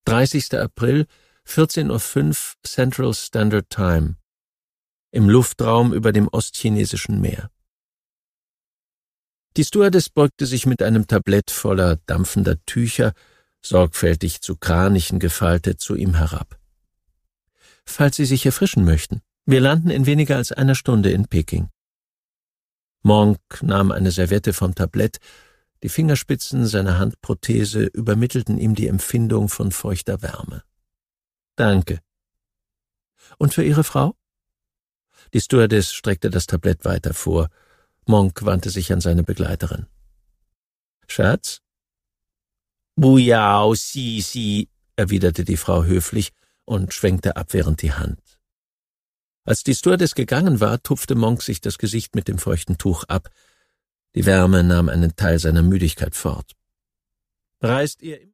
30. April, 14:05 Uhr Central Standard Time. Im Luftraum über dem ostchinesischen Meer. Die Stewardess beugte sich mit einem Tablett voller dampfender Tücher, sorgfältig zu Kranichen gefaltet, zu ihm herab. »Falls Sie sich erfrischen möchten, wir landen in weniger als einer Stunde in Peking.« Monk nahm eine Serviette vom Tablett, die Fingerspitzen seiner Handprothese übermittelten ihm die Empfindung von feuchter Wärme. »Danke.« »Und für Ihre Frau?« Die Stewardess streckte das Tablett weiter vor. Monk wandte sich an seine Begleiterin. »Schatz?« »Buyao, si«, erwiderte die Frau höflich und schwenkte abwehrend die Hand. Als die Stewardess gegangen war, tupfte Monk sich das Gesicht mit dem feuchten Tuch ab. Die Wärme nahm einen Teil seiner Müdigkeit fort. »Reist ihr